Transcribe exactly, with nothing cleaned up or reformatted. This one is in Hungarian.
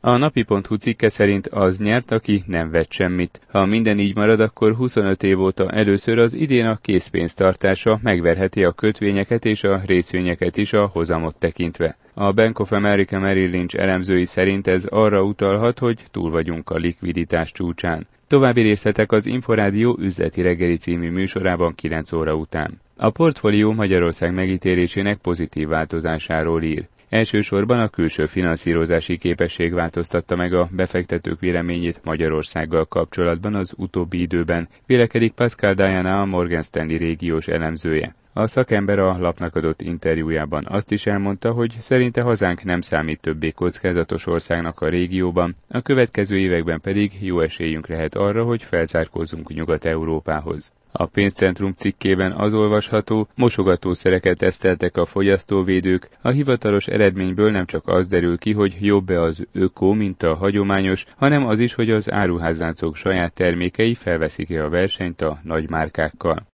A napi pont hu cikke szerint az nyert, aki nem vett semmit. Ha minden így marad, akkor huszonöt év óta először az idén a készpénztartása megverheti a kötvényeket és a részvényeket is a hozamot tekintve. A Bank of America Merrill Lynch elemzői szerint ez arra utalhat, hogy túl vagyunk a likviditás csúcsán. További részletek az Inforádió üzleti reggeli című műsorában kilenc óra után. A portfólió Magyarország megítélésének pozitív változásáról ír. Elsősorban a külső finanszírozási képesség változtatta meg a befektetők véleményét Magyarországgal kapcsolatban az utóbbi időben, vélekedik Pascal Diana, a Morgan Stanley régiós elemzője. A szakember a lapnak adott interjújában azt is elmondta, hogy szerinte hazánk nem számít többé kockázatos országnak a régióban, a következő években pedig jó esélyünk lehet arra, hogy felzárkózzunk Nyugat-Európához. A pénzcentrum cikkében az olvasható, mosogatószereket teszteltek a fogyasztóvédők, a hivatalos eredményből nem csak az derül ki, hogy jobb-e az öko, mint a hagyományos, hanem az is, hogy az áruházláncok saját termékei felveszik-e a versenyt a nagymárkákkal.